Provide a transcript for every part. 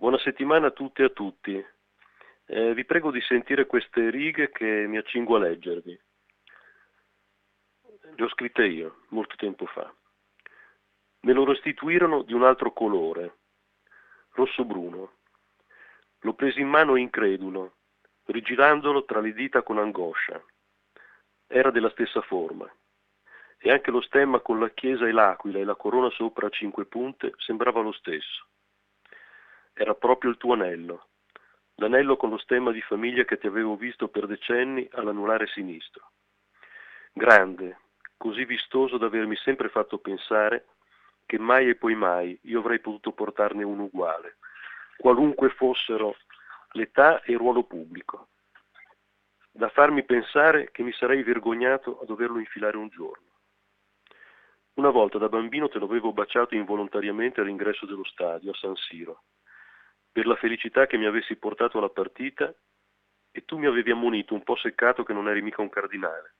Buona settimana a tutte e a tutti. Vi prego di sentire queste righe che mi accingo a leggervi. Le ho scritte io, molto tempo fa. Me lo restituirono di un altro colore, rosso-bruno. L'ho preso in mano incredulo, rigirandolo tra le dita con angoscia. Era della stessa forma. E anche lo stemma con la chiesa e l'aquila e la corona sopra a 5 punte sembrava lo stesso. Era proprio il tuo anello, l'anello con lo stemma di famiglia che ti avevo visto per decenni all'anulare sinistro. Grande, così vistoso da avermi sempre fatto pensare che mai e poi mai io avrei potuto portarne uno uguale, qualunque fossero l'età e il ruolo pubblico, da farmi pensare che mi sarei vergognato a doverlo infilare un giorno. Una volta da bambino te l'avevo baciato involontariamente all'ingresso dello stadio a San Siro, per la felicità che mi avessi portato alla partita, e tu mi avevi ammonito un po' seccato che non eri mica un cardinale.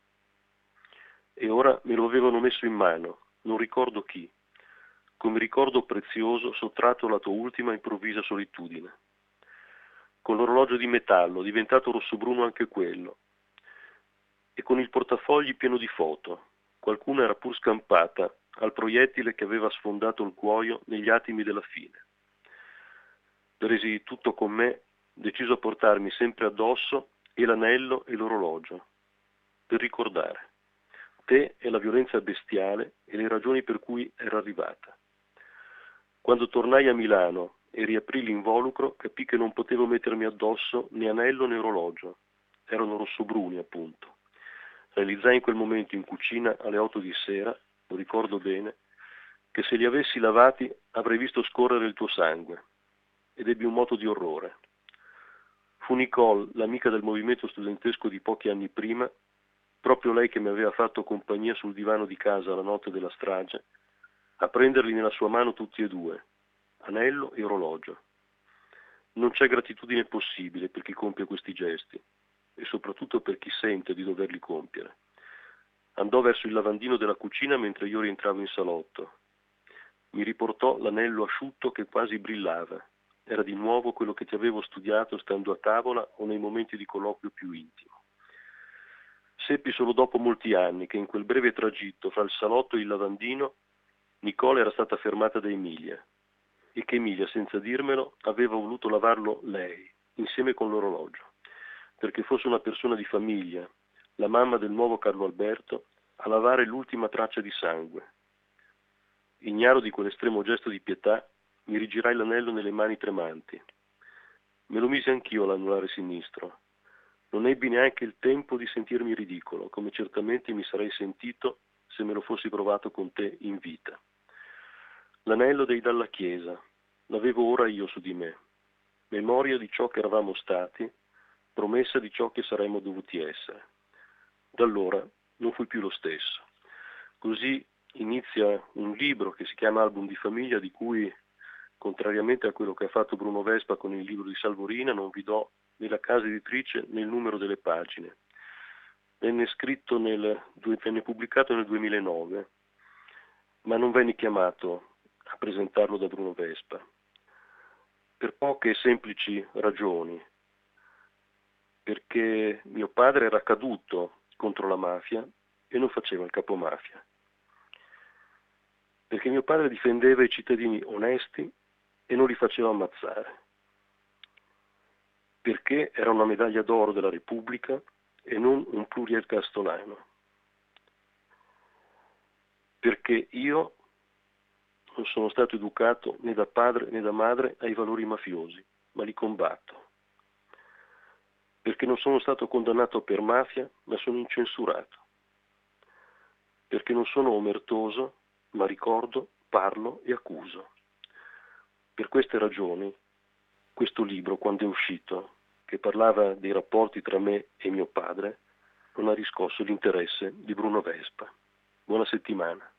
E ora me lo avevano messo in mano, non ricordo chi, come ricordo prezioso sottratto alla tua ultima improvvisa solitudine. Con l'orologio di metallo, diventato rossobruno anche quello, e con il portafogli pieno di foto. Qualcuna era pur scampata al proiettile che aveva sfondato il cuoio negli attimi della fine. Presi tutto con me, deciso a portarmi sempre addosso e l'anello e l'orologio, per ricordare te e la violenza bestiale e le ragioni per cui era arrivata. Quando tornai a Milano e riaprì l'involucro, capii che non potevo mettermi addosso né anello né orologio. Erano rossobruni, appunto. Realizzai in quel momento in cucina alle 8 di sera, lo ricordo bene, che se li avessi lavati avrei visto scorrere il tuo sangue, ed ebbi un moto di orrore. Fu Nicole, l'amica del movimento studentesco di pochi anni prima, proprio lei che mi aveva fatto compagnia sul divano di casa la notte della strage, a prenderli nella sua mano tutti e due, anello e orologio. Non c'è gratitudine possibile per chi compie questi gesti, e soprattutto per chi sente di doverli compiere. Andò verso il lavandino della cucina mentre io rientravo in salotto. Mi riportò l'anello asciutto che quasi brillava. Era di nuovo quello che ti avevo studiato stando a tavola o nei momenti di colloquio più intimo. Seppi solo dopo molti anni che in quel breve tragitto fra il salotto e il lavandino Nicole era stata fermata da Emilia e che Emilia, senza dirmelo, aveva voluto lavarlo lei, insieme con l'orologio, perché fosse una persona di famiglia, la mamma del nuovo Carlo Alberto, a lavare l'ultima traccia di sangue. Ignaro di quell'estremo gesto di pietà, mi rigirai l'anello nelle mani tremanti. Me lo misi anch'io all'anulare sinistro. Non ebbi neanche il tempo di sentirmi ridicolo, come certamente mi sarei sentito se me lo fossi provato con te in vita. L'anello dei dalla chiesa, l'avevo ora io su di me, memoria di ciò che eravamo stati, promessa di ciò che saremmo dovuti essere. Da allora non fui più lo stesso. Così inizia un libro che si chiama Album di famiglia, di cui, contrariamente a quello che ha fatto Bruno Vespa con il libro di Salvorina, non vi do né la casa editrice né il numero delle pagine. Venne pubblicato nel 2009, ma non venni chiamato a presentarlo da Bruno Vespa, per poche e semplici ragioni. Perché mio padre era caduto contro la mafia e non faceva il capomafia. Perché mio padre difendeva i cittadini onesti e non li faceva ammazzare. Perché era una medaglia d'oro della Repubblica e non un pluriercastolano. Perché io non sono stato educato né da padre né da madre ai valori mafiosi, ma li combatto. Perché non sono stato condannato per mafia, ma sono incensurato. Perché non sono omertoso, ma ricordo, parlo e accuso. Per queste ragioni, questo libro, quando è uscito, che parlava dei rapporti tra me e mio padre, non ha riscosso l'interesse di Bruno Vespa. Buona settimana.